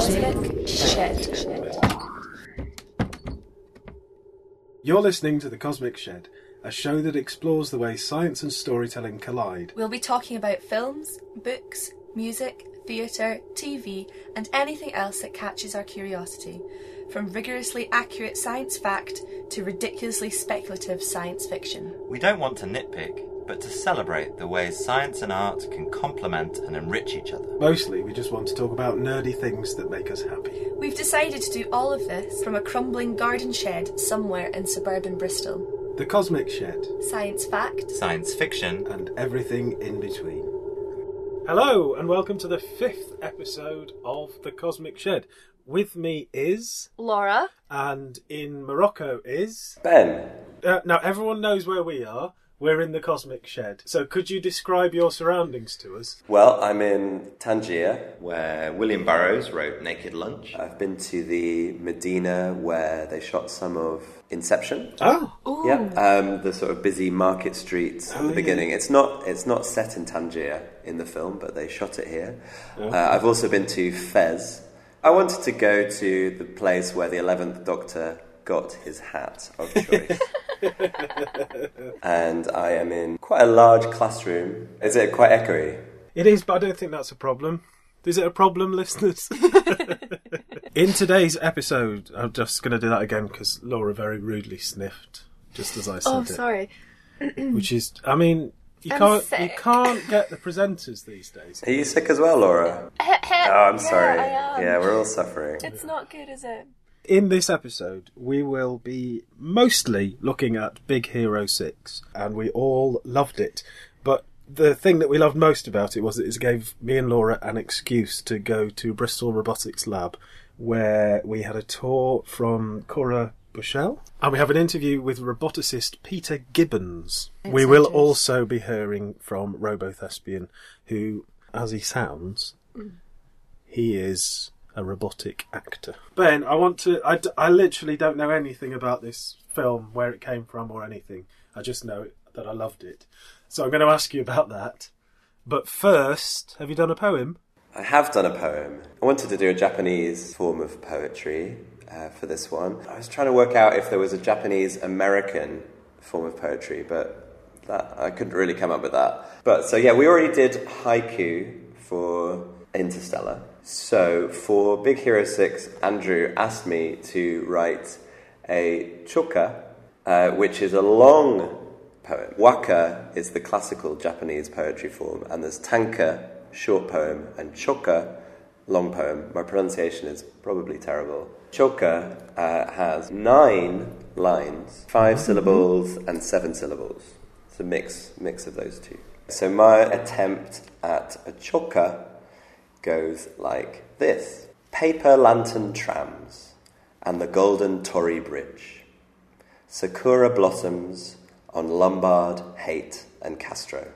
Cosmic Shed. You're listening to The Cosmic Shed, a show that explores the way science and storytelling collide. We'll be talking about films, books, music, theatre, TV, and anything else that catches our curiosity, from rigorously accurate science fact to ridiculously speculative science fiction. We don't want to nitpick, but to celebrate the ways science and art can complement and enrich each other. Mostly, we just want to talk about nerdy things that make us happy. We've decided to do all of this from a crumbling garden shed somewhere in suburban Bristol. The Cosmic Shed. Science fact. Science fiction. And everything in between. Hello, and welcome to the 5th episode of The Cosmic Shed. With me is... Laura. And in Morocco is... Ben. Now, everyone knows where we are. We're in the Cosmic Shed. So could you describe your surroundings to us? Well, I'm in Tangier, where William Burroughs wrote Naked Lunch. I've been to the Medina where they shot some of Inception. Oh! Ooh. Yeah, the sort of busy market streets at the beginning. It's not set in Tangier in the film, but they shot it here. Oh. I've also been to Fez. I wanted to go to the place where the 11th Doctor got his hat of choice. And I am in quite a large classroom. Is it quite echoey? It is, but I don't think that's a problem. Is it a problem, listeners? In today's episode, I'm just going to do that again because Laura very rudely sniffed, just as I said Oh, it. sorry. Which is, I mean, you I'm can't get the presenters these days. Are you sick as well, Laura? Oh, I'm sorry. I am. Yeah, we're all suffering. It's not good, is it? In this episode, we will be mostly looking at Big Hero 6, and we all loved it. But the thing that we loved most about it was that it gave me and Laura an excuse to go to Bristol Robotics Lab, where we had a tour from Cora Bushell, and we have an interview with roboticist Peter Gibbons. We will also be hearing from Robothespian, who, as he sounds, he is a robotic actor. Ben, I literally don't know anything about this film, where it came from or anything. I just know that I loved it. So I'm going to ask you about that. But first, have you done a poem? I have done a poem. I wanted to do a Japanese form of poetry for this one. I was trying to work out if there was a Japanese-American form of poetry, but I couldn't really come up with that. But so yeah, we already did haiku for Interstellar. So for Big Hero 6, Andrew asked me to write a choka, which is a long poem. Waka is the classical Japanese poetry form, and there's tanka, short poem, and choka, long poem. My pronunciation is probably terrible. Choka has 9 lines, 5 syllables and 7 syllables. It's a mix of those two. So my attempt at a choka goes like this. Paper lantern trams and the golden Tory Bridge. Sakura blossoms on Lombard, Haight and Castro.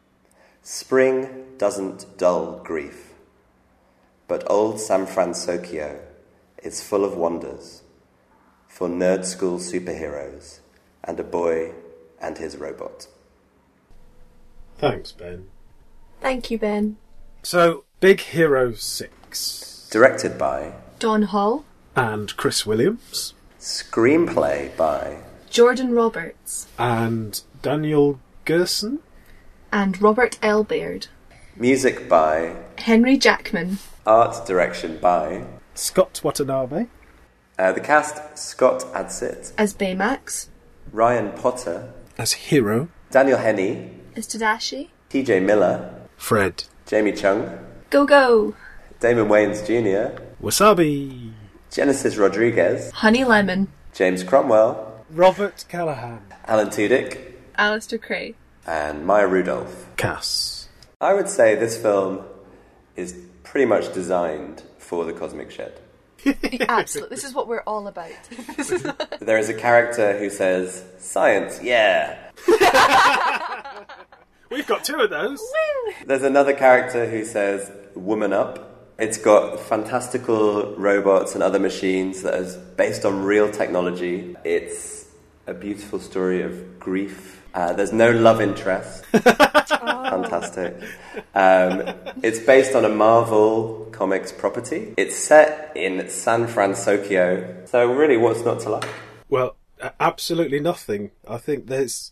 Spring doesn't dull grief, but old San Francisco is full of wonders for nerd school superheroes and a boy and his robot. Thanks, Ben. Thank you, Ben. So, Big Hero 6. Directed by Don Hall. And Chris Williams. Screenplay by Jordan Roberts. And Daniel Gerson. And Robert L. Baird. Music by Henry Jackman. Art direction by Scott Watanabe. The cast: Scott Adsit As Baymax. Ryan Potter as Hero. Daniel Henney As Tadashi. TJ Miller Fred. Jamie Chung Go Go. Damon Wayans Jr. Wasabi. Genesis Rodriguez Honey Lemon. James Cromwell Robert Callahan. Alan Tudyk Alistair Cray. and Maya Rudolph. Cass. I would say this film is pretty much designed for the Cosmic Shed. Absolutely. This is what we're all about. There is a character who says, "Science, yeah." We've got 2 of those. There's another character who says, "Woman up." It's got fantastical robots and other machines that is based on real technology. It's a beautiful story of grief There's no love interest. Fantastic. It's based on a Marvel Comics property. It's set in San Francisco. So really, what's not to like? Well, absolutely nothing. I think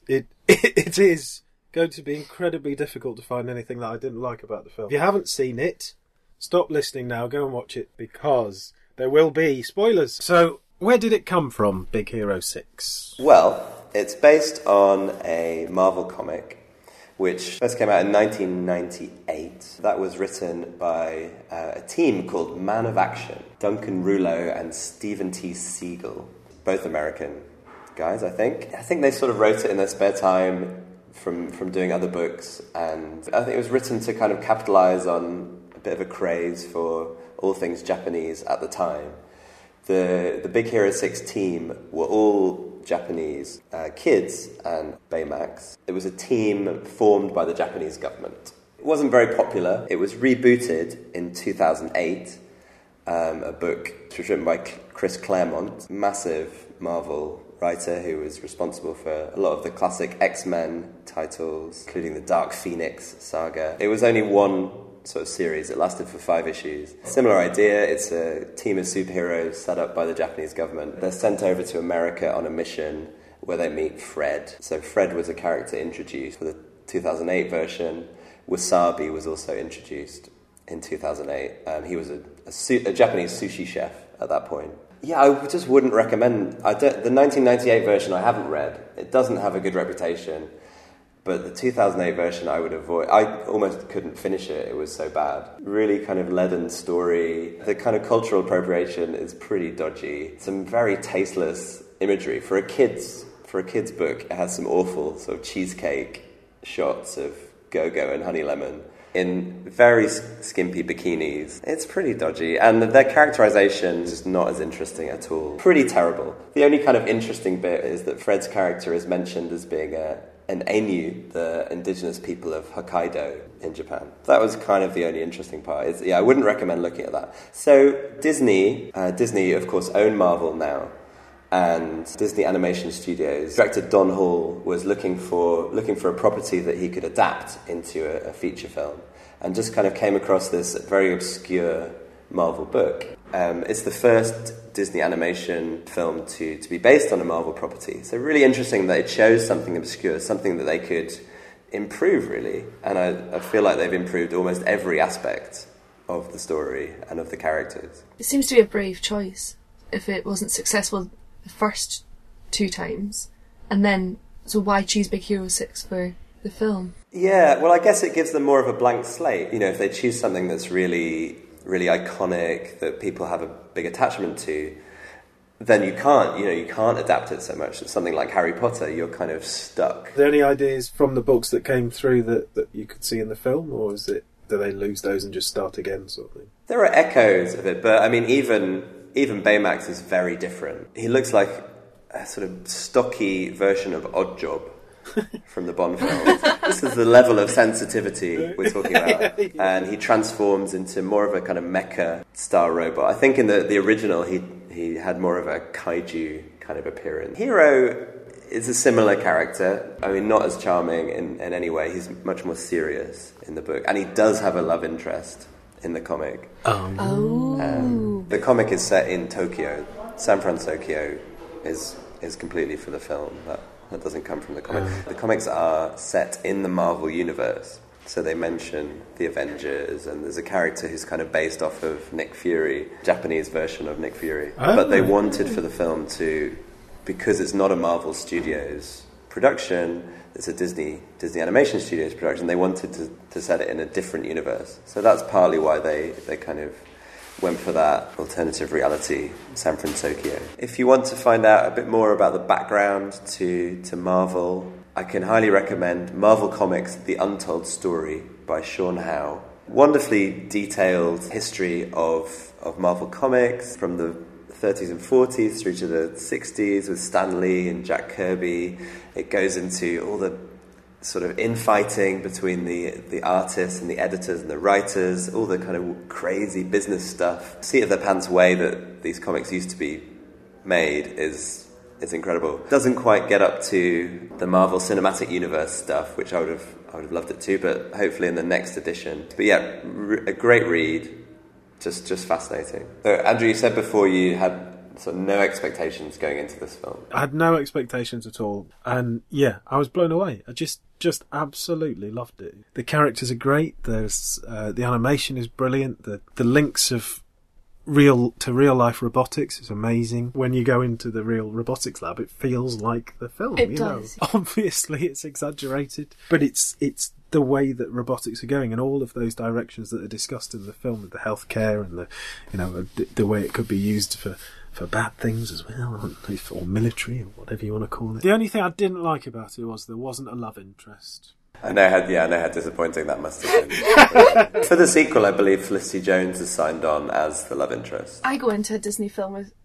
it is going to be incredibly difficult to find anything that I didn't like about the film. If you haven't seen it, stop listening now, go and watch it, because there will be spoilers. So, where did it come from, Big Hero 6? Well, it's based on a Marvel comic which first came out in 1998. That was written by a team called Man of Action, Duncan Rouleau and Stephen T. Siegel, both American guys, I think. I think they sort of wrote it in their spare time from doing other books, and I think it was written to kind of capitalize on a bit of a craze for all things Japanese at the time. The Big Hero 6 team were all Japanese kids and Baymax. It was a team formed by the Japanese government. It wasn't very popular. It was rebooted in 2008, a book which was written by Chris Claremont, massive Marvel writer who was responsible for a lot of the classic X-Men titles, including the Dark Phoenix saga. It was only one sort of series. It lasted for 5 issues. Similar idea. It's a team of superheroes set up by the Japanese government. They're sent over to America on a mission where they meet Fred. So Fred was a character introduced for the 2008 version. Wasabi was also introduced in 2008. He was a Japanese sushi chef at that point. Yeah, I just wouldn't recommend... the 1998 version I haven't read. It doesn't have a good reputation. But the 2008 version I would avoid. I almost couldn't finish it. It was so bad. Really kind of leaden story. The kind of cultural appropriation is pretty dodgy. Some very tasteless imagery. For a kid's book, it has some awful sort of cheesecake shots of Go-Go and Honey Lemon in very skimpy bikinis. It's pretty dodgy, and their characterization is not as interesting at all. Pretty terrible. The only kind of interesting bit is that Fred's character is mentioned as being an Ainu, the indigenous people of Hokkaido in Japan. That was kind of the only interesting part. I wouldn't recommend looking at that. So Disney, of course, own Marvel now, and Disney Animation Studios. Director Don Hall was looking for a property that he could adapt into a feature film, and just kind of came across this very obscure Marvel book. It's the first Disney animation film to be based on a Marvel property. So really interesting that it shows something obscure, something that they could improve, really. And I feel like they've improved almost every aspect of the story and of the characters. It seems to be a brave choice if it wasn't successful the first 2 times. And then, so why choose Big Hero 6 for the film? Yeah, well, I guess it gives them more of a blank slate. You know, if they choose something that's really iconic, that people have a big attachment to, then you can't adapt it so much. It's something like Harry Potter, you're kind of stuck. Are there any ideas from the books that came through that you could see in the film, or do they lose those and just start again, sort of thing? There are echoes of it, but I mean, even Baymax is very different. He looks like a sort of stocky version of Oddjob from the Bond films. This is the level of sensitivity we're talking about. And he transforms into more of a kind of mecha-style robot. I think in the original, he had more of a kaiju kind of appearance. Hero is a similar character. I mean, not as charming in any way. He's much more serious in the book. And he does have a love interest in the comic. The comic is set in Tokyo. San Francisco is completely for the film. That doesn't come from the comic. The comics are set in the Marvel universe. So they mention the Avengers, and there's a character who's kind of based off of Nick Fury, Japanese version of Nick Fury. But they wanted for the film because it's not a Marvel Studios production, it's a Disney Animation Studios production, they wanted to set it in a different universe. So that's partly why they kind of went for that alternative reality, San Francisco. If you want to find out a bit more about the background to Marvel, I can highly recommend Marvel Comics: The Untold Story by Sean Howe. Wonderfully detailed history of Marvel Comics from the 30s and 40s through to the 60s with Stan Lee and Jack Kirby. It goes into all the sort of infighting between the artists and the editors and the writers, all the kind of crazy business stuff. Seat of the pants way that these comics used to be made is is incredible. Doesn't quite get up to the Marvel Cinematic Universe stuff, which I would have loved it to, but hopefully in the next edition. But yeah, a great read, just fascinating. So Andrew, you said before you had sort of no expectations going into this film. I had no expectations at all, and yeah, I was blown away. I just absolutely loved it. The characters are great. There's the animation is brilliant. The links of real life robotics is amazing. When you go into the real robotics lab, it feels like the film. It does. Obviously, it's exaggerated, but it's the way that robotics are going, and all of those directions that are discussed in the film, with the healthcare and the way it could be used for bad things as well, or military, or whatever you want to call it. The only thing I didn't like about it was there wasn't a love interest. I know how disappointing that must have been. For the sequel, I believe Felicity Jones is signed on as the love interest. I go into a Disney film with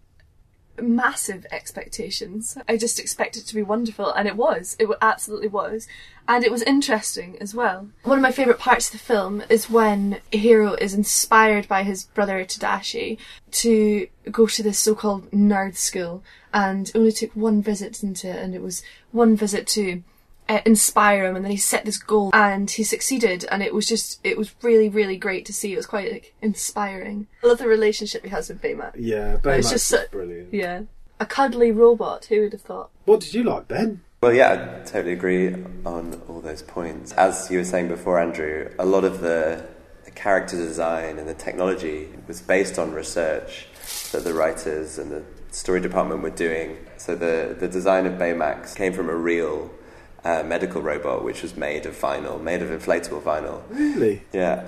massive expectations. I just expect it to be wonderful, and it was. It absolutely was. And it was interesting as well. One of my favourite parts of the film is when Hiro is inspired by his brother Tadashi to go to this so-called nerd school, and only took one visit into it, and it was one visit to inspire him, and then he set this goal and he succeeded, and it was really, really great to see. It was quite inspiring. I love the relationship he has with Baymax. Yeah, Baymax is brilliant. Yeah, a cuddly robot. Who would have thought? What did you like, Ben? Well, yeah, I totally agree on all those points. As you were saying before, Andrew, a lot of the character design and the technology was based on research that the writers and the story department were doing. So the design of Baymax came from a real medical robot, which was made of inflatable vinyl. Really? Yeah,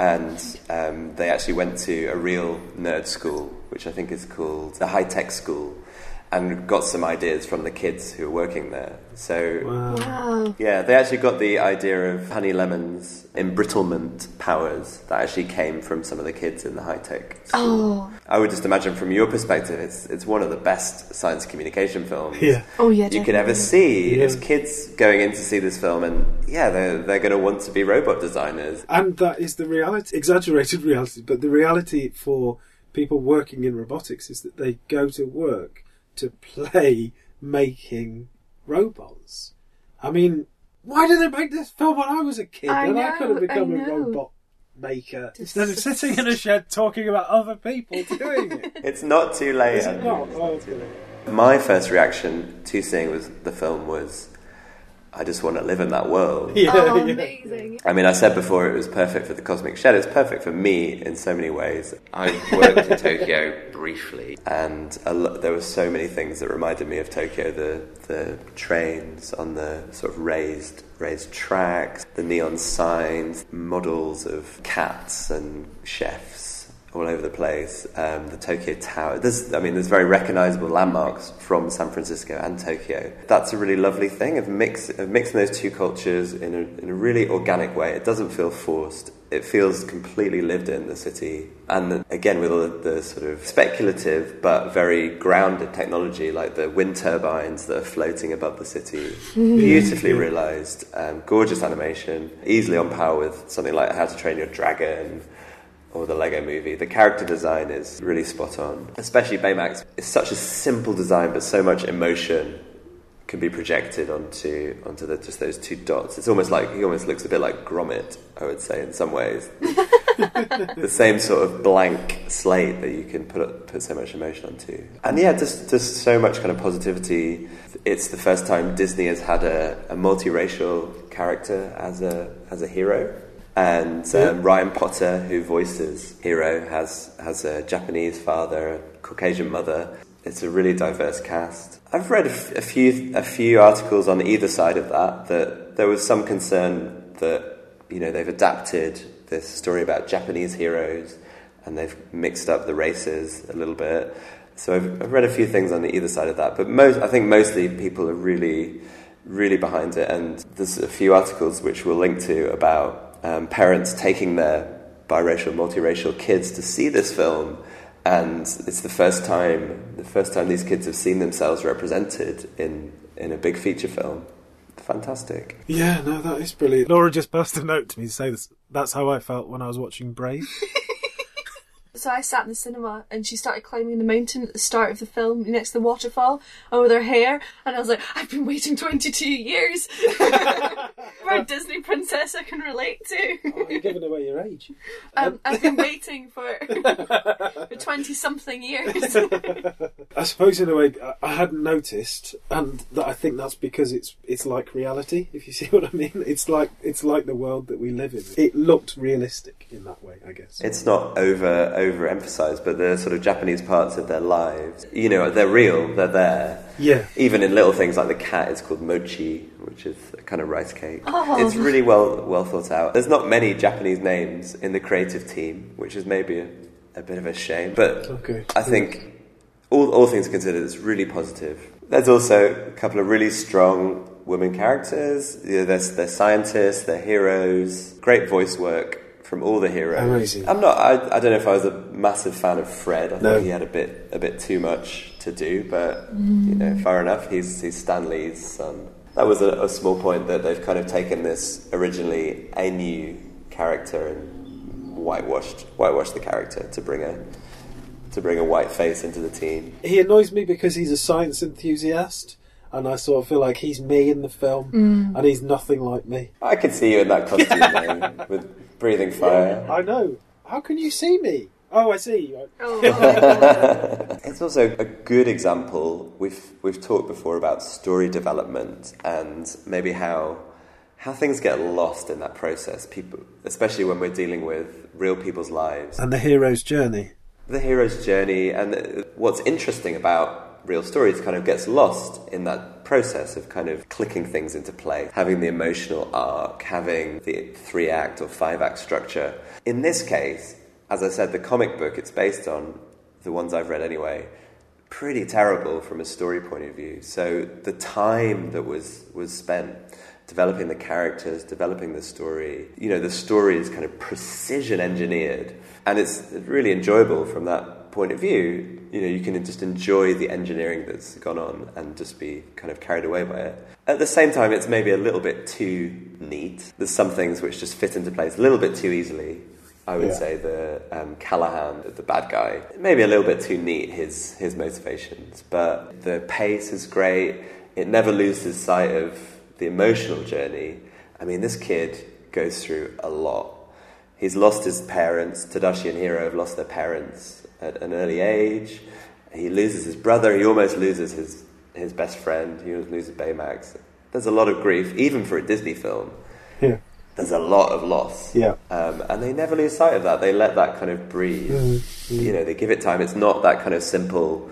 and they actually went to a real nerd school, which I think is called the High Tech School, and got some ideas from the kids who were working there. So, wow. Yeah, they actually got the idea of Honey Lemon's embrittlement powers that actually came from some of the kids in the High Tech School. Oh. I would just imagine from your perspective, it's one of the best science communication films you could ever see. As kids going in to see this film, and they're going to want to be robot designers. And that is the reality, exaggerated reality, but the reality for people working in robotics is that they go to work to play making robots. I mean, why did they make this film when I was a kid? I could have become a robot maker instead of sitting in a shed talking about other people doing it. It's not too late. Is it not? My first reaction to seeing the film was, I just want to live in that world. Amazing. I mean, I said before it was perfect for the Cosmic Shed. It's perfect for me in so many ways. I worked in Tokyo briefly, and there were so many things that reminded me of Tokyo. The trains on the sort of raised tracks, the neon signs, models of cats and chefs all over the place, the Tokyo Tower. There's very recognisable landmarks from San Francisco and Tokyo. That's a really lovely thing of mixing those two cultures in a really organic way. It doesn't feel forced. It feels completely lived in, the city. And again, with all the sort of speculative but very grounded technology, like the wind turbines that are floating above the city. Beautifully realised, gorgeous animation, easily on par with something like How to Train Your Dragon, or the Lego Movie. The character design is really spot on. Especially Baymax. It's such a simple design, but so much emotion can be projected onto just those two dots. It's almost like, he almost looks a bit like Gromit, I would say, in some ways. The same sort of blank slate that you can put so much emotion onto. And yeah, just so much kind of positivity. It's the first time Disney has had a multiracial character as a hero. And Ryan Potter, who voices Hiro, has a Japanese father, a Caucasian mother. It's a really diverse cast. I've read a few articles on either side of that there was some concern that they've adapted this story about Japanese heroes and they've mixed up the races a little bit. So I've read a few things on either side of that, but I think mostly people are really, really behind it. And there's a few articles which we'll link to about parents taking their biracial, multiracial kids to see this film, and it's the first time these kids have seen themselves represented in a big feature film. Fantastic. Yeah, no, that is brilliant. Laura just passed a note to me to say this. That's how I felt when I was watching Brave. So I sat in the cinema and she started climbing the mountain at the start of the film next to the waterfall and with her hair, and I was like, I've been waiting 22 years for a Disney princess I can relate to. Oh, you're giving away your age. I've been waiting for 20-something years. I suppose in a way I hadn't noticed, and that I think that's because it's like reality, if you see what I mean. It's like the world that we live in. It looked realistic in that way, I guess. It's not overemphasized, but the sort of Japanese parts of their lives, you know, they're real, they're there. Yeah. Even in little things like the cat is called mochi, which is a kind of rice cake. Oh. It's really well thought out. There's not many Japanese names in the creative team, which is maybe a bit of a shame. But Okay. I think all things considered, it's really positive. There's also a couple of really strong women characters. You know, they're scientists, they're heroes. Great voice work from all the heroes. Amazing. I don't know if I was a massive fan of Fred. I No. thought he had a bit too much to do, but you know, fair enough. He's Stan Lee's son. That was a small point, that they've kind of taken this originally a new character and whitewashed the character to bring a white face into the team. He annoys me because he's a science enthusiast, and I sort of feel like he's me in the film, and he's nothing like me. I could see you in that costume though, with breathing fire. I know. How can you see me? Oh, I see. Oh. It's also a good example. We've talked before about story development and maybe how things get lost in that process. People, especially when we're dealing with real people's lives. And the hero's journey. The hero's journey, and what's interesting about real stories kind of gets lost in that process of kind of clicking things into place, having the emotional arc, having the 3-act or 5-act structure. In this case, as I said, the comic book it's based on, the ones I've read anyway, pretty terrible from a story point of view. So the time that was spent developing the characters, developing the story, you know, the story is kind of precision engineered, and it's really enjoyable from that point of view. You know, you can just enjoy the engineering that's gone on and just be kind of carried away by it. At the same time, it's maybe a little bit too neat. There's some things which just fit into place a little bit too easily. I would say the Callahan, the bad guy, maybe a little bit too neat, his motivations. But the pace is great. It never loses sight of the emotional journey. I mean, this kid goes through a lot. He's lost his parents. Tadashi and Hiro have lost their parents at an early age. He loses his brother. He almost loses his best friend. He almost loses Baymax. There's a lot of grief, even for a Disney film. Yeah. There's a lot of loss. Yeah. And they never lose sight of that. They let that kind of breathe. You know, they give it time. It's not that kind of simple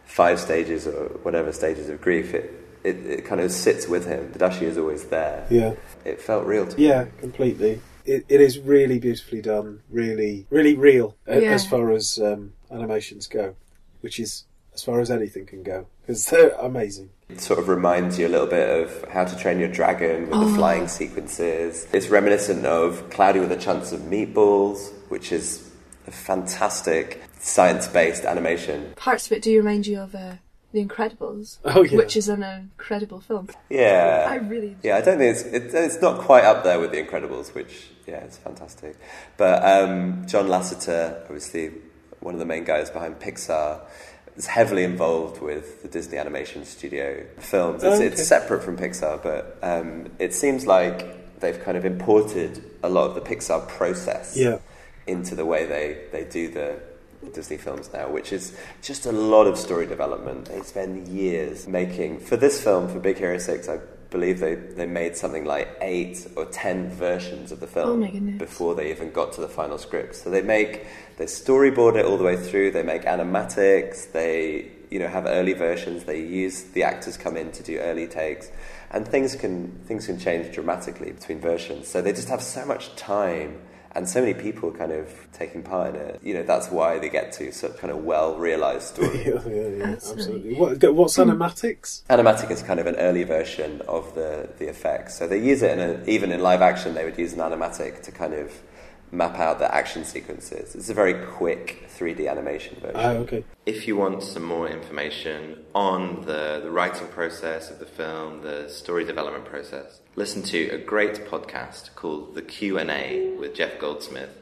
5 stages or whatever stages of grief. It kind of sits with him. Tadashi is always there. Yeah. It felt real to me. Yeah, completely. It is really beautifully done, really, really real as far as animations go, which is as far as anything can go, because they're amazing. It sort of reminds you a little bit of How to Train Your Dragon with the flying sequences. It's reminiscent of Cloudy with a Chance of Meatballs, which is a fantastic science-based animation. Parts of it do remind you of The Incredibles, which is an incredible film. Yeah. I really enjoy I don't think it's not quite up there with The Incredibles, which, it's fantastic. But John Lasseter, obviously one of the main guys behind Pixar, is heavily involved with the Disney Animation Studio films. It's separate from Pixar, but it seems like they've kind of imported a lot of the Pixar process into the way they do the Disney films now, which is just a lot of story development. They spend years making... For this film, for Big Hero 6, I believe they made something like 8 or 10 versions of the film before they even got to the final script. So they storyboard it all the way through, they make animatics, they have early versions, they use the actors come in to do early takes, and things can change dramatically between versions. So they just have so much time and so many people kind of taking part in it. That's why they get to such kind of well-realised story. Yeah, absolutely. What's animatics? Animatic is kind of an early version of the effects. So they use it even in live action, they would use an animatic to kind of map out the action sequences. It's a very quick 3D animation version. If you want some more information on the writing process of the film, the story development process, listen to a great podcast called The Q&A with Jeff Goldsmith,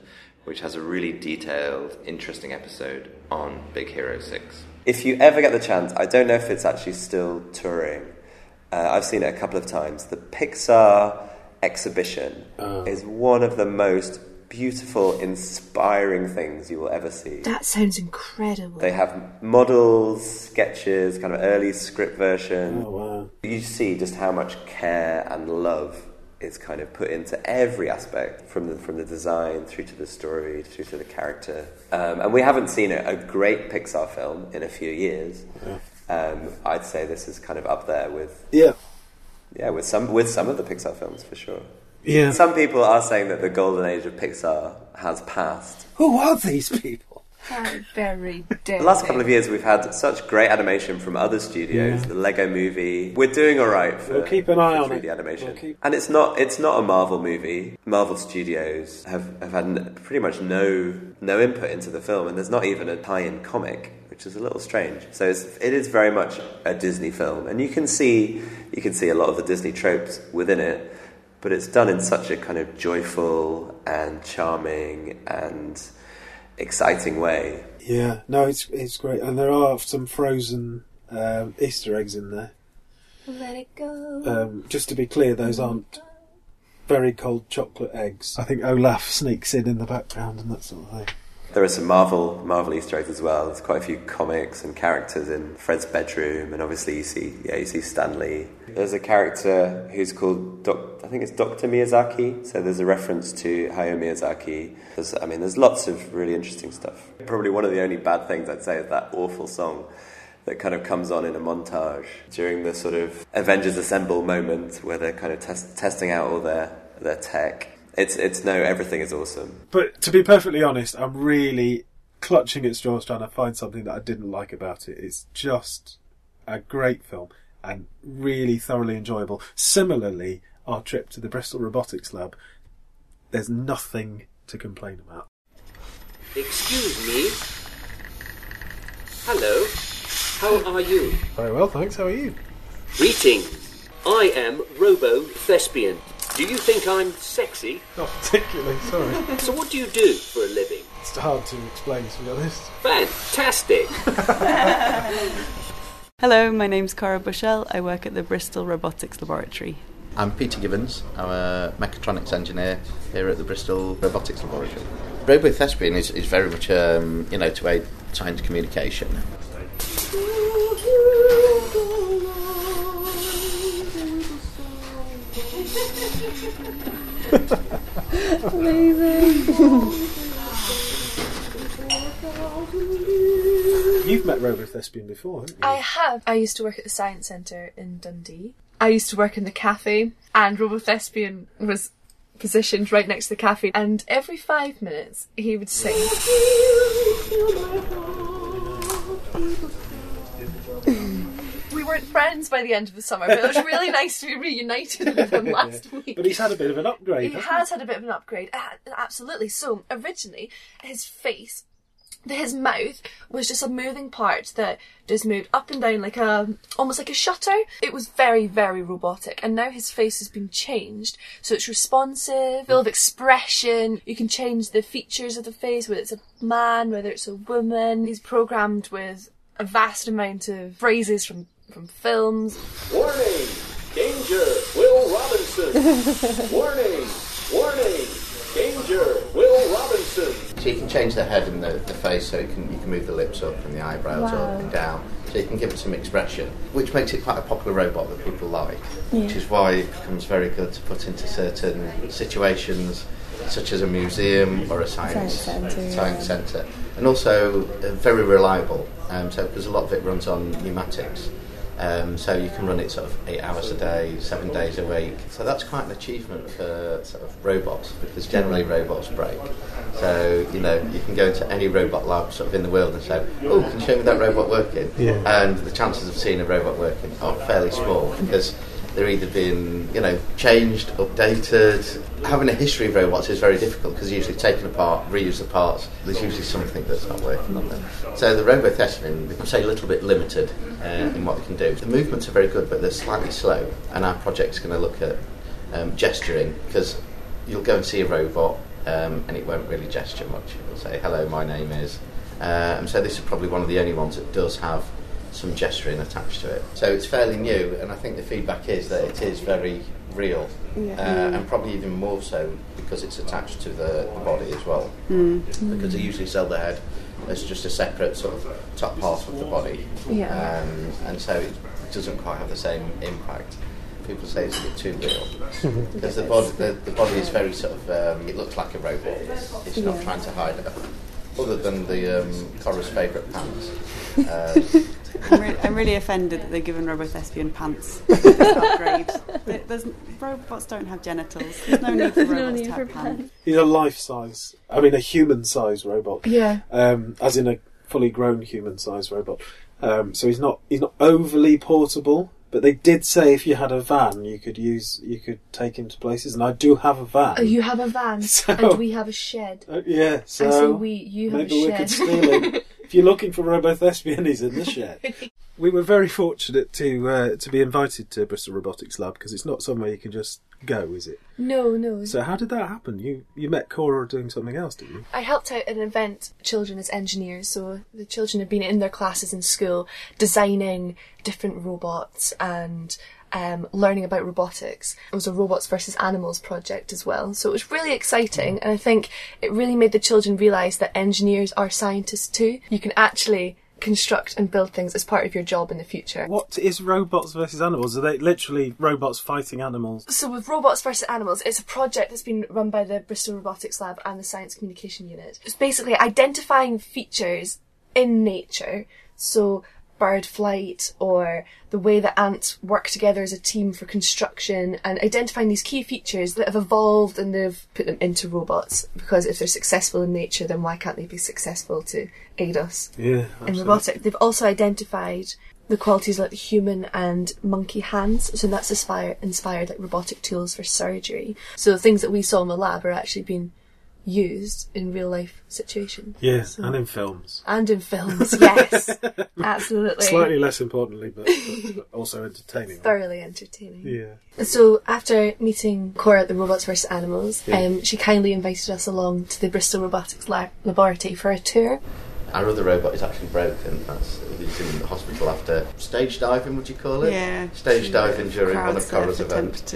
which has a really detailed, interesting episode on Big Hero 6. If you ever get the chance, I don't know if it's actually still touring. I've seen it a couple of times. The Pixar exhibition is one of the most beautiful, inspiring things you will ever see. That sounds incredible. They have models, sketches, kind of early script version. Oh, wow. You see just how much care and love is kind of put into every aspect, from the design through to the story, through to the character. And we haven't seen a great Pixar film in a few years. Yeah. I'd say this is kind of up there with with some of the Pixar films for sure. Yeah. Some people are saying that the golden age of Pixar has passed. Who are these people? How very daring. The last couple of years we've had such great animation from other studios. The Lego Movie. We're doing all right for, we'll keep an eye on 3D it. animation. And it's not a Marvel movie. Marvel Studios have had pretty much no input into the film, and there's not even a tie-in comic, which is a little strange. So it is very much a Disney film, and you can see a lot of the Disney tropes within it. But it's done in such a kind of joyful and charming and exciting way. Yeah, no, it's great. And there are some frozen Easter eggs in there. Let it go. Just to be clear, those aren't very cold chocolate eggs. I think Olaf sneaks in the background and that sort of thing. There are some Marvel Easter eggs as well. There's quite a few comics and characters in Fred's bedroom, and obviously you see Stan Lee. There's a character who's called I think it's Dr. Miyazaki, so there's a reference to Hayao Miyazaki. There's lots of really interesting stuff. Probably one of the only bad things I'd say is that awful song that kind of comes on in a montage during the sort of Avengers Assemble moment where they're kind of testing out all their tech. It's no, everything is awesome. But to be perfectly honest, I'm really clutching at straws trying to find something that I didn't like about it. It's just a great film and really thoroughly enjoyable. Similarly, our trip to the Bristol Robotics Lab, there's nothing to complain about. Excuse me. Hello. How are you? Very well, thanks. How are you? Greetings. I am Robo-Thespian. Do you think I'm sexy? Not particularly, sorry. So what do you do for a living? It's hard to explain, to be honest. Fantastic. Hello, my name's Cara Bushell. I work at the Bristol Robotics Laboratory. I'm Peter Gibbons. I'm a mechatronics engineer here at the Bristol Robotics Laboratory. Robo-Thespian is very much, to aid science communication. You've met Robo-Thespian before, haven't you? I have. I used to work at the Science Centre in Dundee. I used to work in the cafe, and Robo-Thespian was positioned right next to the cafe, and every 5 minutes he would sing. We weren't friends by the end of the summer, but it was really nice to be reunited with him last week. But he's had a bit of an upgrade. He has had a bit of an upgrade, absolutely. So originally, his mouth was just a moving part that just moved up and down like almost like a shutter. It was very, very robotic, and now his face has been changed, so it's responsive, full of expression. You can change the features of the face, whether it's a man, whether it's a woman. He's programmed with a vast amount of phrases from films. Warning! Danger! Will Robinson! Warning! Warning! Danger! Will Robinson! So you can change the head and the face, so you can move the lips up and the eyebrows up and down, so you can give it some expression, which makes it quite a popular robot that people like, which is why it becomes very good to put into certain situations, such as a museum or a science centre. And also very reliable, because a lot of it runs on pneumatics. So you can run it sort of 8 hours a day, 7 days a week. So that's quite an achievement for sort of robots, because generally robots break. So, you can go into any robot lab sort of in the world and say, oh, can you show me that robot working? Yeah. And the chances of seeing a robot working are fairly small, because they're either being, changed, updated. Having a history of robots is very difficult, because usually taken apart, reuse the parts, there's usually something that's not working on them. So the Robo-Thespian, we can say a little bit limited in what they can do. The movements are very good, but they're slightly slow, and our project's going to look at gesturing, because you'll go and see a robot, and it won't really gesture much. It'll say, hello, my name is... and so this is probably one of the only ones that does have some gesturing attached to it. So it's fairly new, and I think the feedback is that it is very real, and probably even more so because it's attached to the body as well. Because they usually sell the head as just a separate sort of top half of the body, and so it doesn't quite have the same impact. People say it's a bit too real because the body is very sort of it looks like a robot. It's not trying to hide it, other than the Cora's favourite pants. I'm really offended that they're given Robothespian pants. Upgrade. Robots don't have genitals. There's no need for robots to have pants. He's a life-size, a human-size robot. Yeah. As in a fully grown human-size robot. So he's not overly portable. But they did say if you had a van, you could take him to places, and I do have a van. Oh, you have a van, and we have a shed. Yeah, so I say you have a shed. Maybe we could steal him. If you're looking for Robothespian, he's in the shed. We were very fortunate to be invited to Bristol Robotics Lab, because it's not somewhere you can just go, is it? No. So how did that happen? You met Cora doing something else, didn't you? I helped out at an event, Children as Engineers, so the children had been in their classes in school designing different robots and learning about robotics. It was a robots versus animals project as well, so it was really exciting, and I think it really made the children realise that engineers are scientists too. You can actually construct and build things as part of your job in the future. What is robots versus animals? Are they literally robots fighting animals? So with Robots versus Animals, it's a project that's been run by the Bristol Robotics Lab and the Science Communication Unit. It's basically identifying features in nature, so bird flight or the way that ants work together as a team for construction, and identifying these key features that have evolved, and they've put them into robots, because if they're successful in nature, then why can't they be successful to aid us in robotics? They've also identified the qualities like the human and monkey hands, so that's inspired like robotic tools for surgery. So the things that we saw in the lab are actually being used in real life situations. Yeah, so. And in films. And in films, yes. Absolutely. Slightly less importantly, but also entertaining. Thoroughly entertaining. Yeah. So after meeting Cora at the Robots vs Animals, she kindly invited us along to the Bristol Robotics Laboratory for a tour. Our other robot is actually broken. He's in the hospital after stage diving, would you call it? Yeah. Stage diving during one of Cora's events.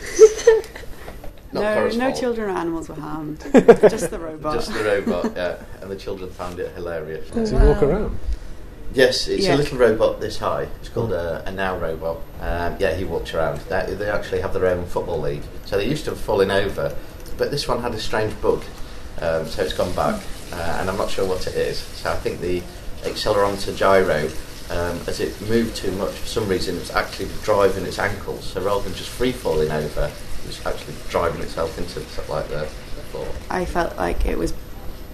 No children or animals were harmed. Just the robot. Just the robot, yeah. And the children found it hilarious. Does he walk around? Yes, it's a little robot this high. It's called a Now robot. He walks around. They actually have their own football league. So they used to have fallen over, but this one had a strange bug. So it's gone back, and I'm not sure what it is. So I think the accelerometer gyro, as it moved too much, for some reason it was actually driving its ankles. So rather than just free falling over, it was actually driving itself into the floor. I felt like it was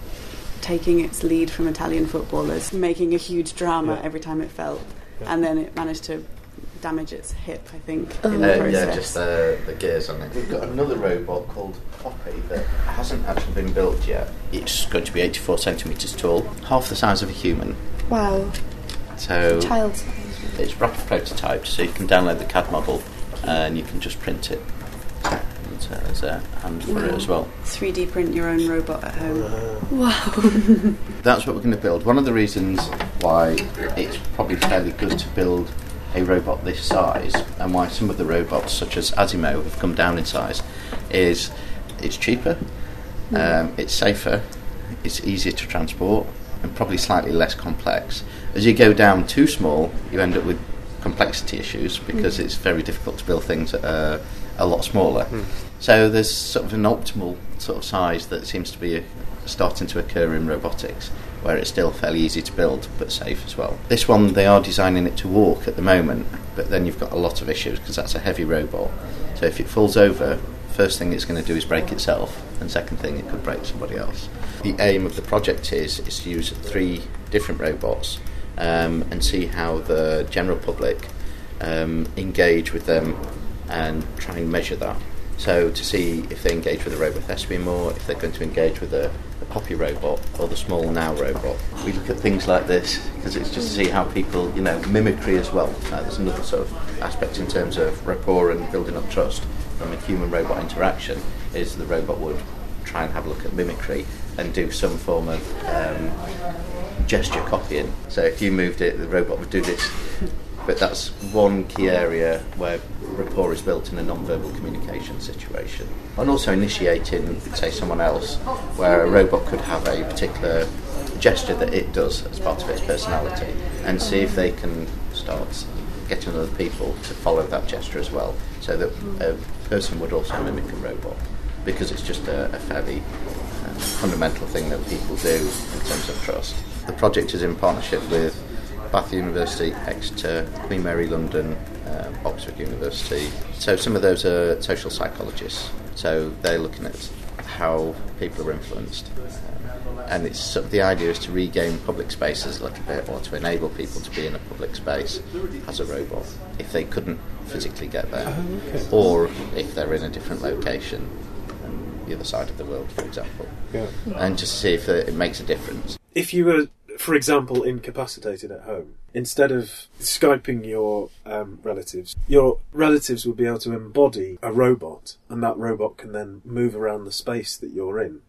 taking its lead from Italian footballers, making a huge drama every time it fell, and then it managed to damage its hip, I think, in the process. Yeah, just the gears on it. We've got another robot called Poppy that hasn't actually been built yet. It's going to be 84 centimetres tall, half the size of a human. Wow. So child size. It's rapid prototyped, so you can download the CAD model and you can just print it. So there's a hand for it as well. 3D print your own robot at home. Wow. That's what we're going to build. One of the reasons why it's probably fairly good to build a robot this size, and why some of the robots such as Asimo have come down in size, is it's cheaper, it's safer, it's easier to transport, and probably slightly less complex. As you go down too small, you end up with complexity issues, because it's very difficult to build things that are a lot smaller. So there's sort of an optimal sort of size that seems to be starting to occur in robotics, where it's still fairly easy to build but safe as well. This one, they are designing it to walk at the moment, but then you've got a lot of issues because that's a heavy robot. So if it falls over, first thing it's going to do is break itself, and second thing, it could break somebody else. The aim of the project is to use 3 different robots and see how the general public engage with them and try and measure that. So to see if they engage with the Robothespian more, if they're going to engage with the Poppy robot or the small Now robot. We look at things like this because it's just to see how people, mimicry as well. There's another sort of aspect in terms of rapport and building up trust from a human-robot interaction, is the robot would try and have a look at mimicry and do some form of gesture copying. So if you moved it, the robot would do this. But that's one key area where rapport is built in a non-verbal communication situation. And also initiating, say, someone else, where a robot could have a particular gesture that it does as part of its personality, and see if they can start getting other people to follow that gesture as well, so that a person would also mimic a robot, because it's just a fairly fundamental thing that people do in terms of trust. The project is in partnership with Bath University, Exeter, Queen Mary London, Oxford University. So some of those are social psychologists. So they're looking at how people are influenced. And it's sort of the idea is to regain public spaces a little bit, or to enable people to be in a public space as a robot if they couldn't physically get there, or if they're in a different location, the other side of the world, for example. And just see if it makes a difference. If you were, for example, incapacitated at home, instead of Skyping your relatives will be able to embody a robot, and that robot can then move around the space that you're in.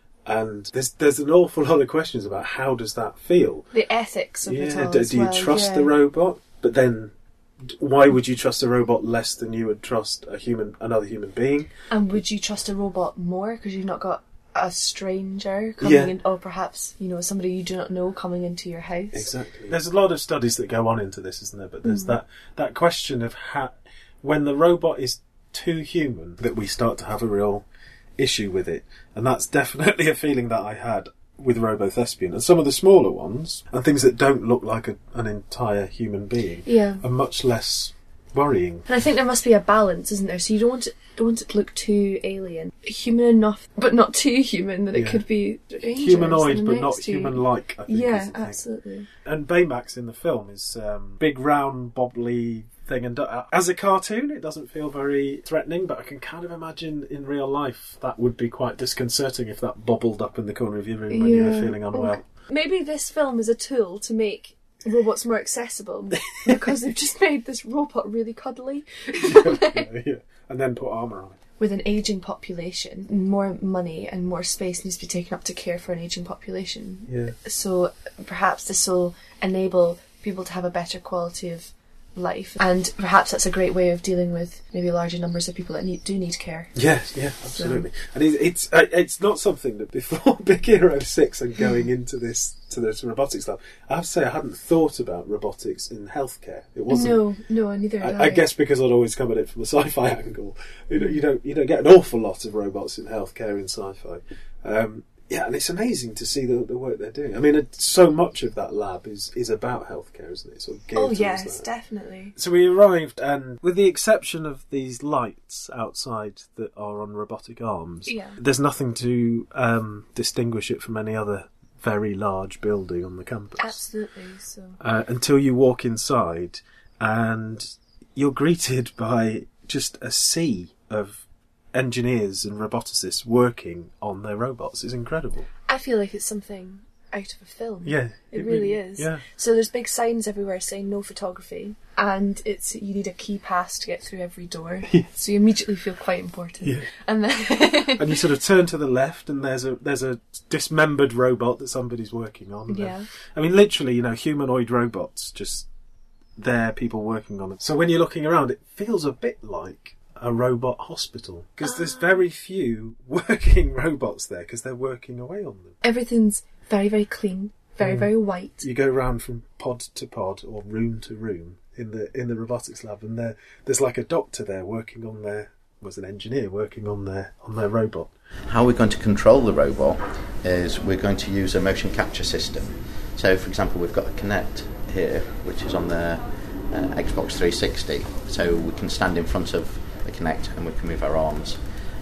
And there's an awful lot of questions about how does that feel? The ethics of it all. Do you trust the robot? But then, why would you trust a robot less than you would trust another human being? And would you trust a robot more because you've not got a stranger coming in, or perhaps somebody you do not know coming into your house? Exactly. There's a lot of studies that go on into this, isn't there? But there's that question of when the robot is too human, that we start to have a real issue with it. And that's definitely a feeling that I had with Robo-Thespian. And some of the smaller ones, and things that don't look like an entire human being, are much less worrying. And I think there must be a balance, isn't there? So you don't want it to look too alien. Human enough, but not too human, that it could be humanoid, but not human-like, I think. Yeah, absolutely. And Baymax in the film is big, round, bobbly thing, and as a cartoon it doesn't feel very threatening, but I can kind of imagine in real life that would be quite disconcerting if that bobbled up in the corner of your room when you were feeling unwell. Maybe this film is a tool to make robots more accessible, because they've just made this robot really cuddly. And then put armour on it. With an ageing population, more money and more space needs to be taken up to care for an ageing population. So perhaps this will enable people to have a better quality of life, and perhaps that's a great way of dealing with maybe larger numbers of people that need care. Yes, absolutely. And it's not something that before Big Hero 6 and going into this robotics lab, I have to say I hadn't thought about robotics in healthcare. It wasn't. No, neither had I guess because I'd always come at it from a sci-fi angle. You don't get an awful lot of robots in healthcare in sci-fi. And it's amazing to see the work they're doing. I mean, so much of that lab is about healthcare, isn't it? Sort of geared towards that. Definitely. So we arrived, and with the exception of these lights outside that are on robotic arms, there's nothing to distinguish it from any other very large building on the campus. Absolutely. So until you walk inside, and you're greeted by just a sea of engineers and roboticists working on their robots. Is incredible. I feel like it's something out of a film. Yeah, it really is. Yeah. So there's big signs everywhere saying no photography, and you need a key pass to get through every door. So you immediately feel quite important. Yeah. And then and you sort of turn to the left, and there's a dismembered robot that somebody's working on. I mean, literally, humanoid robots just there, people working on them. So when you're looking around, it feels a bit like a robot hospital, because there's very few working robots there, because they're working away on them. Everything's very, very clean, very, very white. You go round from pod to pod or room to room in the robotics lab, and there's like a doctor there working on an engineer working on their robot. How we're going to control the robot is we're going to use a motion capture system. So, for example, we've got a Kinect here, which is on the Xbox 360, so we can stand in front of the Kinect and we can move our arms.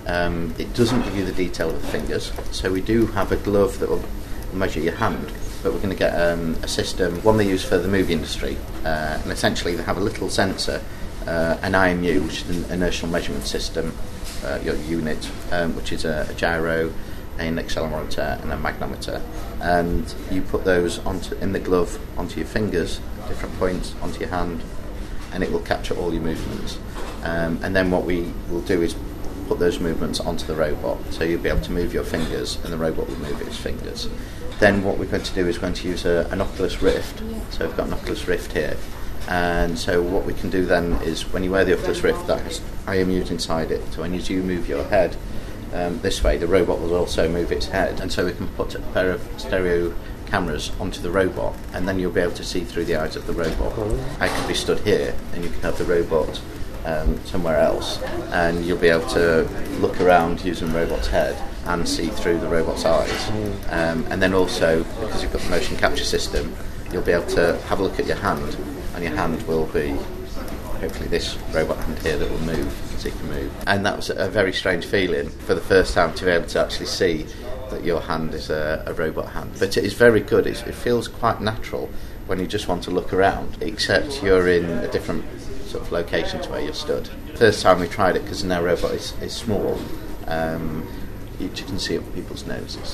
It doesn't give you the detail of the fingers, so we do have a glove that will measure your hand, but we're going to get a system, one they use for the movie industry, and essentially they have a little sensor, an IMU, which is an inertial measurement system, your unit, which is a gyro, an accelerometer and a magnometer, and you put those in the glove onto your fingers at different points, onto your hand, and it will capture all your movements. And then what we will do is put those movements onto the robot. So you'll be able to move your fingers and the robot will move its fingers. Then what we're going to do is going to use an Oculus Rift. So we've got an Oculus Rift here. And so what we can do then is when you wear the Oculus Rift, that has IMUs inside it. So when you do move your head this way, the robot will also move its head. And so we can put a pair of stereo cameras onto the robot, and then you'll be able to see through the eyes of the robot. I could be stood here, and you can have the robot somewhere else, and you'll be able to look around using the robot's head and see through the robot's eyes. And then also, because you've got the motion capture system, you'll be able to have a look at your hand, and your hand will be hopefully this robot hand here that will move, so you can move. And that was a very strange feeling for the first time to be able to actually see that your hand is a robot hand. But it is very good. It feels quite natural when you just want to look around, except you're in a different sort of location to where you're stood. First time we tried it, because now robot is small, you can see it with people's noses.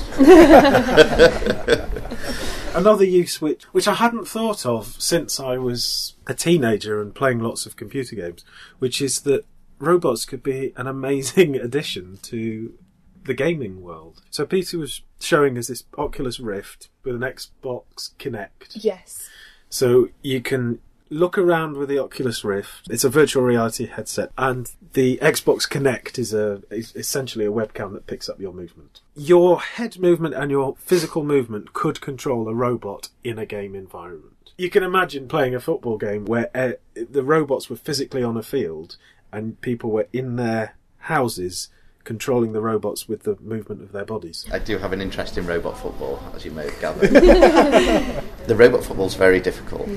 Another use which I hadn't thought of since I was a teenager and playing lots of computer games, which is that robots could be an amazing addition to the gaming world. So Peter was showing us this Oculus Rift with an Xbox Kinect. Yes. So you can look around with the Oculus Rift. It's a virtual reality headset, and the Xbox Kinect is essentially a webcam that picks up your movement. Your head movement and your physical movement could control a robot in a game environment. You can imagine playing a football game where the robots were physically on a field and people were in their houses controlling the robots with the movement of their bodies. I do have an interest in robot football, as you may have gathered. The robot football is very difficult.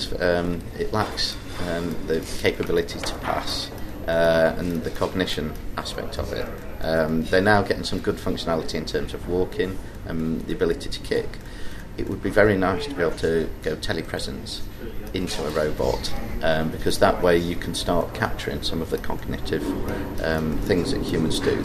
It lacks the capability to pass and the cognition aspect of it. They're now getting some good functionality in terms of walking and the ability to kick. It would be very nice to be able to go telepresence into a robot, because that way you can start capturing some of the cognitive things that humans do.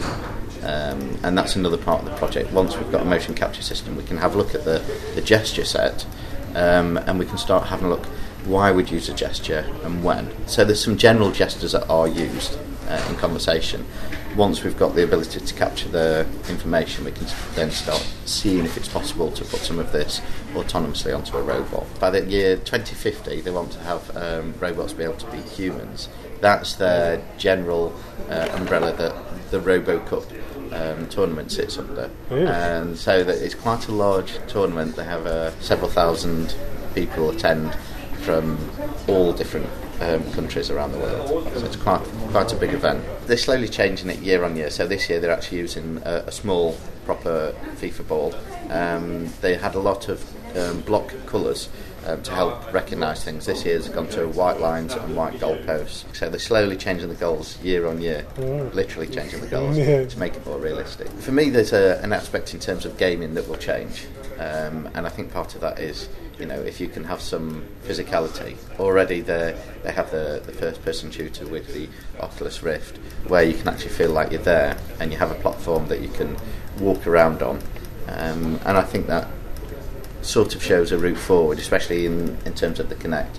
And that's another part of the project. Once we've got a motion capture system, we can have a look at the gesture set, and we can start having a look why we'd use a gesture and when. So there's some general gestures that are used in conversation. Once we've got the ability to capture the information, we can then start seeing if it's possible to put some of this autonomously onto a robot. By the year 2050, they want to have robots be able to be humans. That's their general umbrella that the RoboCup tournament sits under. And so that it's quite a large tournament. They have several thousand people attend from all different countries around the world. So it's quite a big event. They're slowly changing it year on year. So this year they're actually using a small, proper FIFA ball. They had a lot of block colours to help recognise things. This year's gone to white lines and white goalposts. So they're slowly changing the goals year on year, literally changing the goals to make it more realistic. For me, there's an aspect in terms of gaming that will change, and I think part of that is, if you can have some physicality. Already they have the first-person shooter with the Oculus Rift, where you can actually feel like you're there, and you have a platform that you can walk around on. And I think that sort of shows a route forward, especially in terms of the Kinect,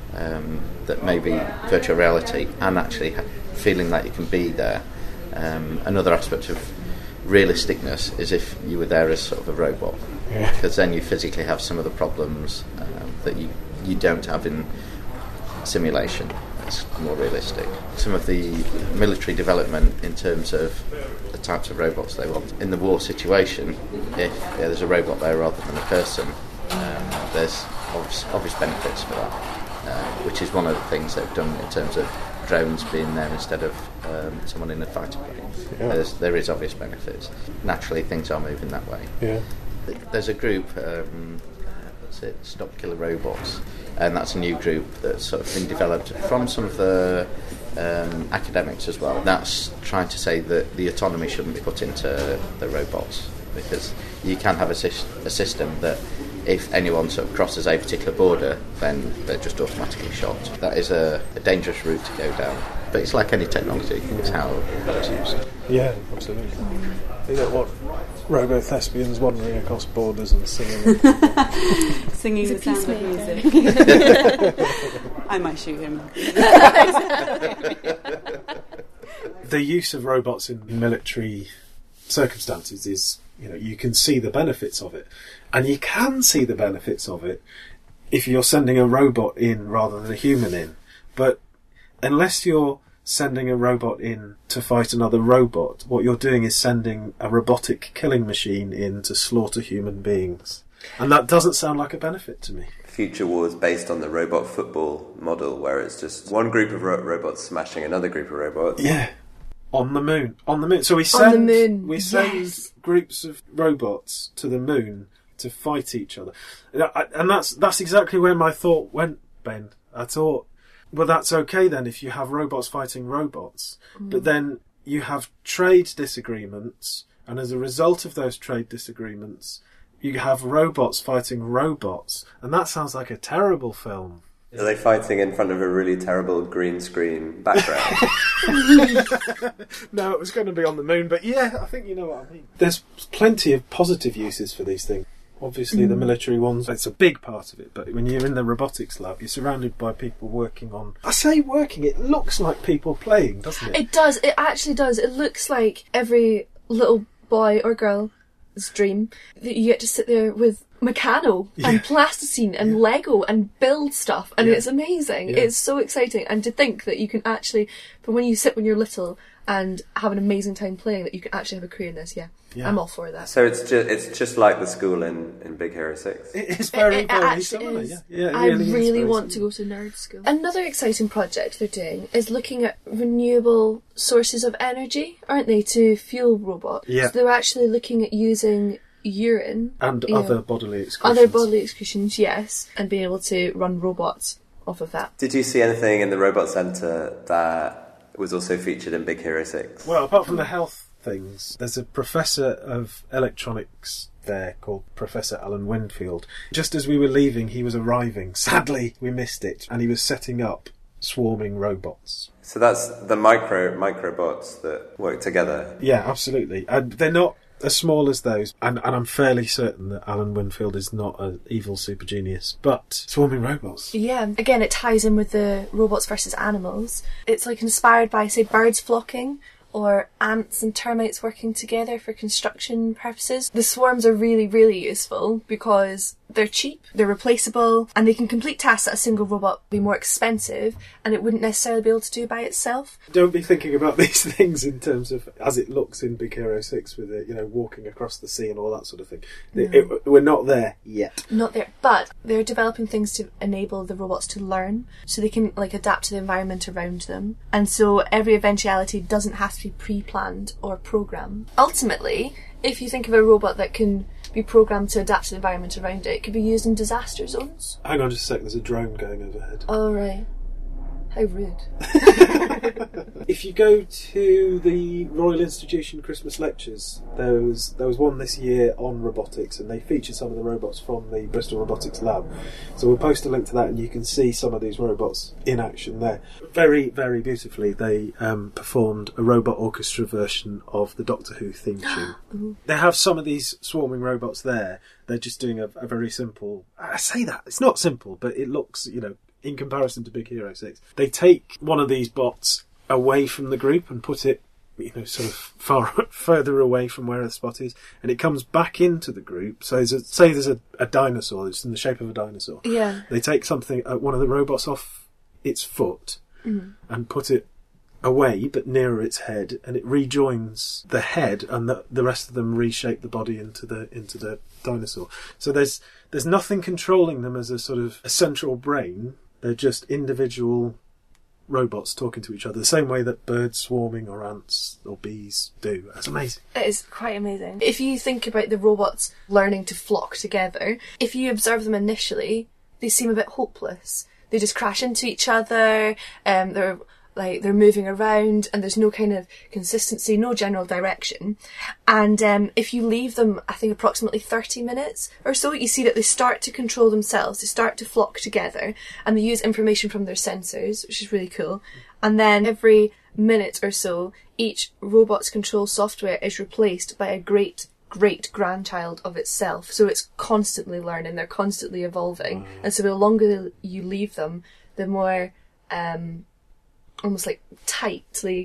that maybe virtual reality and actually feeling like you can be there. Another aspect of realisticness is if you were there as sort of a robot, because then you physically have some of the problems that you don't have in simulation. It's more realistic. Some of the military development in terms of the types of robots they want. In the war situation, if there's a robot there rather than a person, there's obvious benefits for that, which is one of the things they've done in terms of drones being there instead of someone in a fighter plane. There is obvious benefits. Naturally, things are moving that way. There's a group, Stop Killer Robots, and that's a new group that's sort of been developed from some of the academics as well. That's trying to say that the autonomy shouldn't be put into the robots, because you can have a system that if anyone sort of crosses a particular border, then they're just automatically shot. That is a dangerous route to go down. But it's like any technology, it's how it's used. Yeah, absolutely. You know what? Robo-thespians wandering across borders and singing. Singing the sound of music. I might shoot him. The use of robots in military circumstances is, you can see the benefits of it. And you can see the benefits of it if you're sending a robot in rather than a human in. But unless you're sending a robot in to fight another robot, what you're doing is sending a robotic killing machine in to slaughter human beings. And that doesn't sound like a benefit to me. Future Wars based on the robot football model, where it's just one group of robots smashing another group of robots. Yeah. On the moon. So we send Yes. groups of robots to the moon to fight each other. And that's exactly where my thought went, Ben. I thought, well, that's okay then if you have robots fighting robots. But then you have trade disagreements, and as a result of those trade disagreements, you have robots fighting robots. And that sounds like a terrible film. Are they fighting in front of a really terrible green screen background? No, it was going to be on the moon, but yeah, I think you know what I mean. There's plenty of positive uses for these things. Obviously, the military ones, it's a big part of it, but when you're in the robotics lab, you're surrounded by people working on... I say working, it looks like people playing, doesn't it? It does. It actually does. It looks like every little boy or girl's dream that you get to sit there with Meccano and plasticine and Lego and build stuff, and it's amazing. It's so exciting, and to think that you can actually, from when you sit when you're little and have an amazing time playing, that you can actually have a career in this. I'm all for that. So it's just like the school in Big Hero 6. It is very, it very actually similar. is. Yeah, I really want to go to nerd school. Another exciting project they're doing is looking at renewable sources of energy, aren't they, to fuel robots? Yeah. So they're actually looking at using urine and other bodily excretions. Other bodily excretions, yes, and being able to run robots off of that. Did you see anything in the Robot Centre that was also featured in Big Hero 6? Well, apart from the health things, there's a professor of electronics there called Professor Alan Winfield. Just as we were leaving, he was arriving. Sadly, we missed it, and he was setting up swarming robots. So that's the microbots that work together? Yeah, absolutely. And they're not as small as those, and I'm fairly certain that Alan Winfield is not an evil super genius, but swarming robots. Yeah, again, it ties in with the robots versus animals. It's like inspired by, say, birds flocking, or ants and termites working together for construction purposes. The swarms are really, really useful because they're cheap, they're replaceable, and they can complete tasks that a single robot would be more expensive and it wouldn't necessarily be able to do by itself. Don't be thinking about these things in terms of as it looks in Big Hero 6 with it, walking across the sea and all that sort of thing. No. We're not there yet. Not there, but they're developing things to enable the robots to learn, so they can adapt to the environment around them, and so every eventuality doesn't have to be pre-planned or programmed. Ultimately, if you think of a robot that can be programmed to adapt to the environment around it, it could be used in disaster zones. Hang on just a sec, there's a drone going overhead. Oh, right. How rude. If you go to the Royal Institution Christmas lectures, there was one this year on robotics, and they featured some of the robots from the Bristol Robotics Lab. So we'll post a link to that, and you can see some of these robots in action there. Very, very beautifully, they performed a robot orchestra version of the Doctor Who theme tune. They have some of these swarming robots there. They're just doing a very simple... I say that, it's not simple, but it looks, in comparison to Big Hero 6. They take one of these bots away from the group and put it, sort of further away from where the spot is, and it comes back into the group. So there's a dinosaur, it's in the shape of a dinosaur. Yeah. They take one of the robots off its foot and put it away, but nearer its head, and it rejoins the head, and the rest of them reshape the body into the dinosaur. So there's nothing controlling them as a sort of a central brain. They're just individual robots talking to each other, the same way that birds swarming or ants or bees do. That's amazing. It is quite amazing. If you think about the robots learning to flock together, if you observe them initially, they seem a bit hopeless. They just crash into each other, they're moving around, and there's no kind of consistency, no general direction. And if you leave them, I think approximately 30 minutes or so, you see that they start to control themselves, they start to flock together, and they use information from their sensors, which is really cool. And then every minute or so, each robot's control software is replaced by a great-grandchild of itself. So it's constantly learning, they're constantly evolving. And so the longer you leave them, the more... almost tightly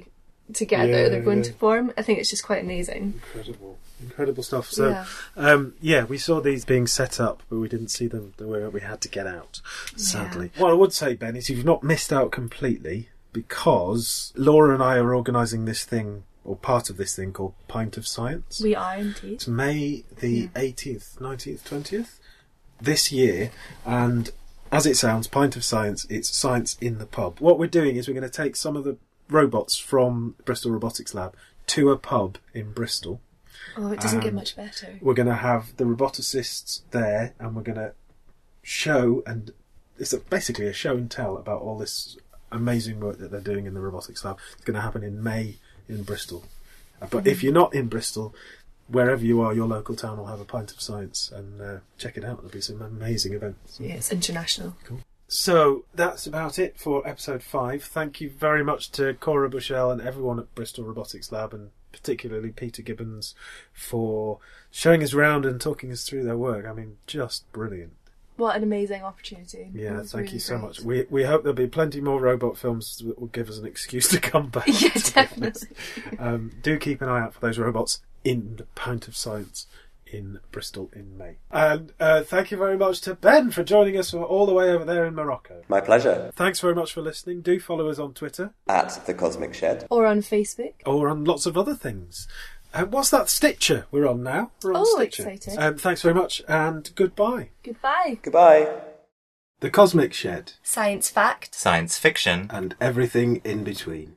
together. Yeah, They're going yeah. to form. I think it's just quite amazing. Incredible stuff. So, we saw these being set up, but we didn't see them the way we had to get out, sadly. What I would say, Ben, is you've not missed out completely, because Laura and I are organising this thing, or part of this thing, called Pint of Science. We are indeed. It's May the 18th, 19th, 20th this year, and as it sounds, Pint of Science, it's science in the pub. What we're doing is we're going to take some of the robots from Bristol Robotics Lab to a pub in Bristol. Oh, it doesn't get much better. We're going to have the roboticists there, and we're going to show, and it's basically a show and tell about all this amazing work that they're doing in the robotics lab. It's going to happen in May in Bristol. But if you're not in Bristol, wherever you are, your local town will have a Pint of Science, and check it out. There'll be some amazing events. Yeah, it's international. Cool. So that's about it for episode 5. Thank you very much to Cora Bushell and everyone at Bristol Robotics Lab, and particularly Peter Gibbons, for showing us around and talking us through their work. I mean, just brilliant. What an amazing opportunity. Yeah, thank you so much. We hope there'll be plenty more robot films that will give us an excuse to come back. Yeah, definitely. Do keep an eye out for those robots in the Pint of Science in Bristol in May. And thank you very much to Ben for joining us from all the way over there in Morocco. My pleasure. Thanks very much for listening. Do follow us on Twitter. At The Cosmic Shed. Or on Facebook. Or on lots of other things. What's that? Stitcher. We're on now. We're on Stitcher. Exciting. Thanks very much, and goodbye. Goodbye. Goodbye. The Cosmic Shed. Science fact. Science fiction. And everything in between.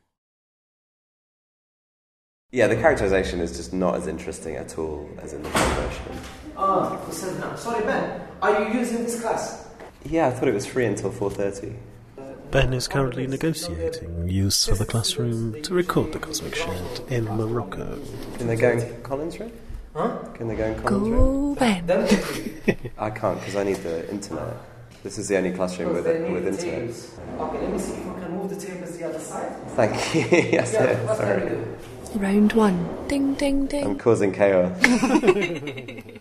Yeah, the characterisation is just not as interesting at all as in the film version. Sorry, Ben. Are you using this class? Yeah, I thought it was free until 4:30. Ben is currently negotiating use of the classroom to record The Cosmic Shed in Morocco. Can they go in Collins Road? Huh? Can they go in Collins Road? Go, Ben. I can't because I need the internet. This is the only classroom with internet. Tables. Okay, let me see if I can move the tables the other side. Thank you. Yes, Yeah, what can we sorry. do? Round 1. Ding, ding, ding. I'm causing chaos.